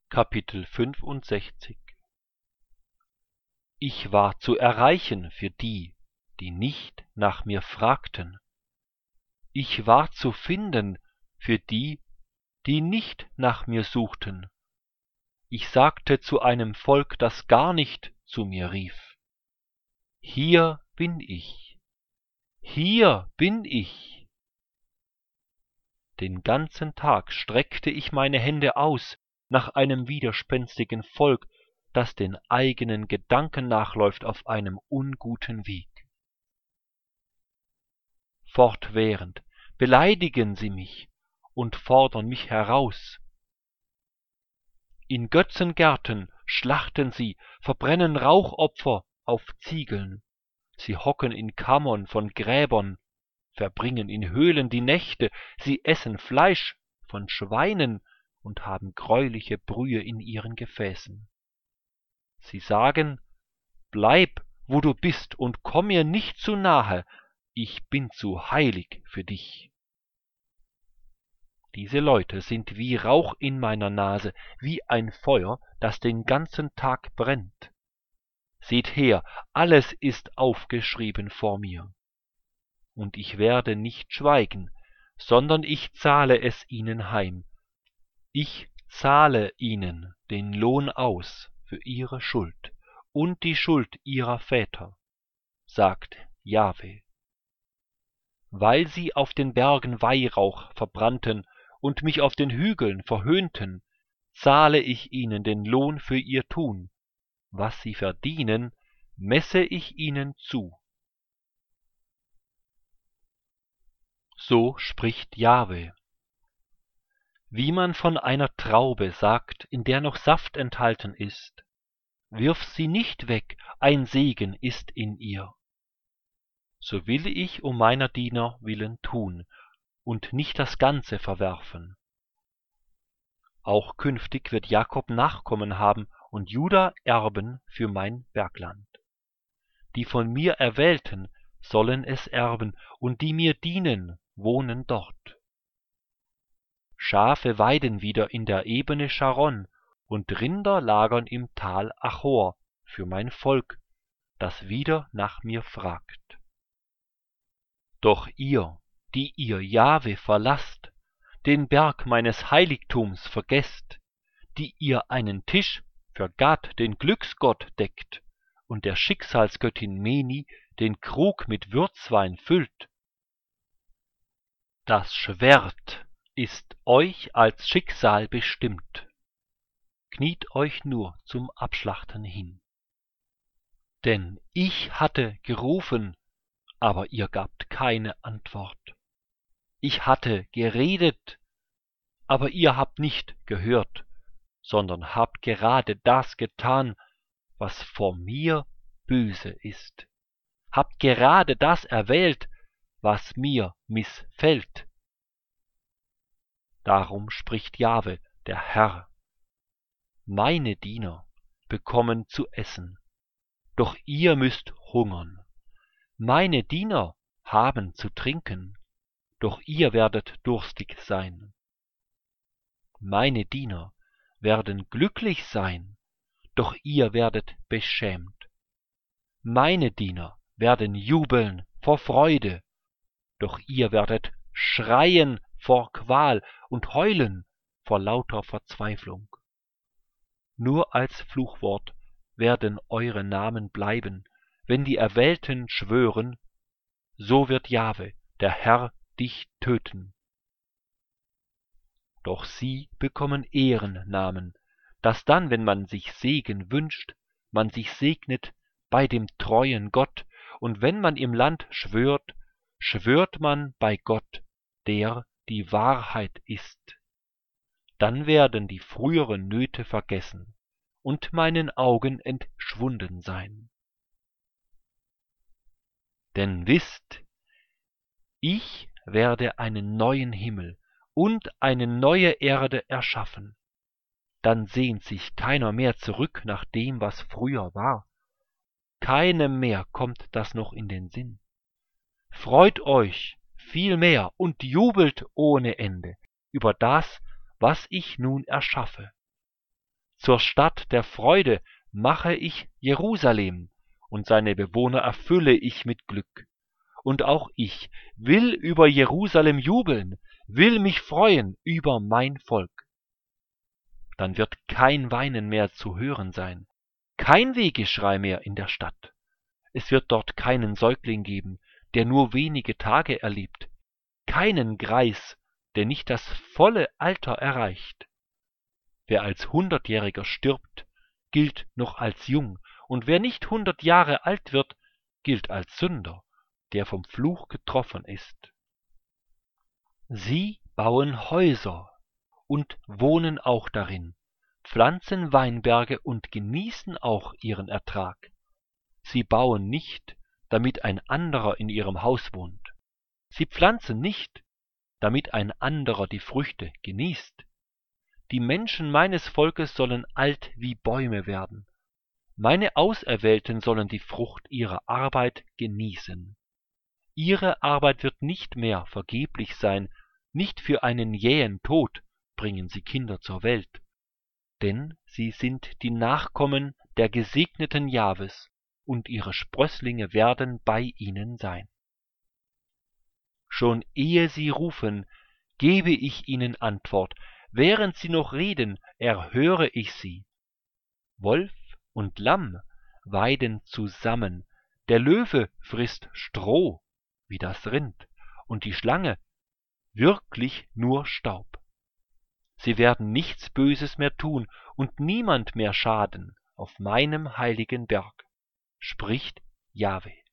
Kapitel 65. Ich war zu erreichen für die, die nicht nach mir fragten. Ich war zu finden für die, die nicht nach mir suchten. Ich sagte zu einem Volk, das gar nicht zu mir rief: Hier bin ich, hier bin ich. Den ganzen Tag streckte ich meine Hände aus nach einem widerspenstigen Volk, das den eigenen Gedanken nachläuft auf einem unguten Weg. Fortwährend beleidigen sie mich und fordern mich heraus. In Götzengärten schlachten sie, verbrennen Rauchopfer auf Ziegeln. Sie hocken in Kammern von Gräbern, verbringen in Höhlen die Nächte, sie essen Fleisch von Schweinen und haben greuliche Brühe in ihren Gefäßen. Sie sagen: Bleib, wo du bist, und komm mir nicht zu nahe, ich bin zu heilig für dich. Diese Leute sind wie Rauch in meiner Nase, wie ein Feuer, das den ganzen Tag brennt. Seht her, alles ist aufgeschrieben vor mir. Und ich werde nicht schweigen, sondern ich zahle es ihnen heim. Ich zahle ihnen den Lohn aus für ihre Schuld und die Schuld ihrer Väter, sagt Jahwe. Weil sie auf den Bergen Weihrauch verbrannten und mich auf den Hügeln verhöhnten, zahle ich ihnen den Lohn für ihr Tun. Was sie verdienen, messe ich ihnen zu. So spricht Jahwe. Wie man von einer Traube sagt, in der noch Saft enthalten ist: Wirf sie nicht weg, ein Segen ist in ihr. So will ich um meiner Diener willen tun und nicht das Ganze verwerfen. Auch künftig wird Jakob Nachkommen haben und Juda Erben für mein Bergland. Die von mir Erwählten sollen es erben, und die mir dienen, wohnen dort. Schafe weiden wieder in der Ebene Scharon, und Rinder lagern im Tal Achor für mein Volk, das wieder nach mir fragt. Doch ihr, die ihr Jahwe verlasst, den Berg meines Heiligtums vergesst, die ihr einen Tisch für Gad, den Glücksgott, deckt und der Schicksalsgöttin Meni den Krug mit Würzwein füllt. Das Schwert ist euch als Schicksal bestimmt. Kniet euch nur zum Abschlachten hin. Denn ich hatte gerufen, aber ihr gabt keine Antwort. Ich hatte geredet, aber ihr habt nicht gehört, sondern habt gerade das getan, was vor mir böse ist. Habt gerade das erwählt, was mir missfällt. Darum spricht Jahwe, der Herr: Meine Diener bekommen zu essen, doch ihr müsst hungern. Meine Diener haben zu trinken, doch ihr werdet durstig sein. Meine Diener werden glücklich sein, doch ihr werdet beschämt. Meine Diener werden jubeln vor Freude, doch ihr werdet schreien vor Qual und heulen vor lauter Verzweiflung. Nur als Fluchwort werden eure Namen bleiben, wenn die Erwählten schwören: So wird Jahwe, der Herr, dich töten. Doch sie bekommen Ehrennamen, dass dann, wenn man sich Segen wünscht, man sich segnet bei dem treuen Gott, und wenn man im Land schwört, schwört man bei Gott, der die Wahrheit ist. Dann werden die früheren Nöte vergessen und meinen Augen entschwunden sein. Denn wisst, ich werde einen neuen Himmel und eine neue Erde erschaffen. Dann sehnt sich keiner mehr zurück nach dem, was früher war. Keinem mehr kommt das noch in den Sinn. Freut euch vielmehr und jubelt ohne Ende über das, was ich nun erschaffe. Zur Stadt der Freude mache ich Jerusalem, und seine Bewohner erfülle ich mit Glück. Und auch ich will über Jerusalem jubeln, will mich freuen über mein Volk. Dann wird kein Weinen mehr zu hören sein, kein Wehgeschrei mehr in der Stadt. Es wird dort keinen Säugling geben, der nur wenige Tage erlebt, keinen Greis, der nicht das volle Alter erreicht. Wer als 100-Jähriger stirbt, gilt noch als jung, und wer nicht 100 Jahre alt wird, gilt als Sünder, der vom Fluch getroffen ist. Sie bauen Häuser und wohnen auch darin, pflanzen Weinberge und genießen auch ihren Ertrag. Sie bauen nicht, damit ein anderer in ihrem Haus wohnt. Sie pflanzen nicht, damit ein anderer die Früchte genießt. Die Menschen meines Volkes sollen alt wie Bäume werden. Meine Auserwählten sollen die Frucht ihrer Arbeit genießen. Ihre Arbeit wird nicht mehr vergeblich sein, nicht für einen jähen Tod bringen sie Kinder zur Welt. Denn sie sind die Nachkommen der gesegneten Jahwes, und ihre Sprösslinge werden bei ihnen sein. Schon ehe sie rufen, gebe ich ihnen Antwort, während sie noch reden, erhöre ich sie. Wolf und Lamm weiden zusammen, der Löwe frisst Stroh wie das Rind, und die Schlange wirklich nur Staub. Sie werden nichts Böses mehr tun und niemand mehr schaden auf meinem heiligen Berg, spricht Jahwe.